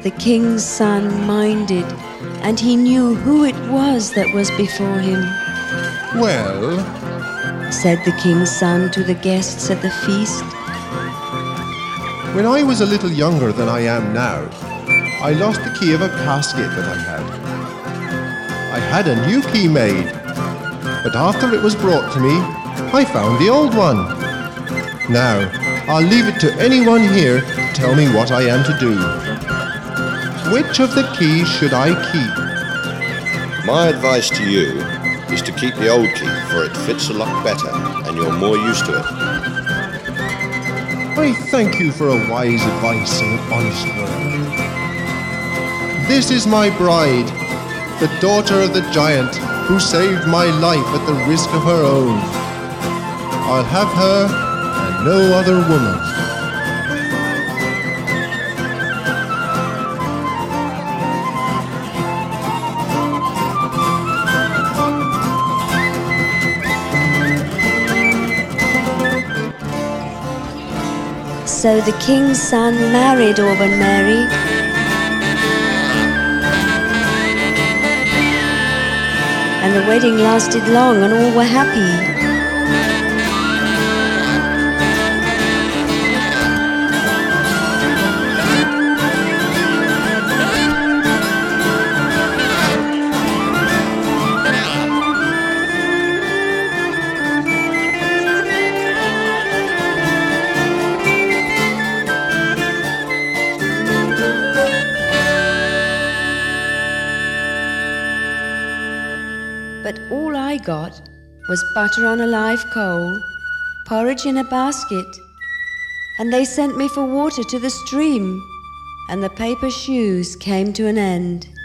The king's son minded, and he knew who it was that was before him. Well, Said the king's son to the guests at the feast, when I was a little younger than I am now, I lost the key of a casket that I had. I had a new key made, but after it was brought to me, I found the old one. Now, I'll leave it to anyone here to tell me what I am to do. Which of the keys should I keep? My advice to you is to keep the old key, for it fits a lot better and you're more used to it. I thank you for a wise advice and an honest word. This is my bride, the daughter of the giant who saved my life at the risk of her own. I'll have her and no other woman. So the king's son married Auburn Mary, and the wedding lasted long and all were happy. But all I got was butter on a live coal, porridge in a basket, and they sent me for water to the stream, and the paper shoes came to an end.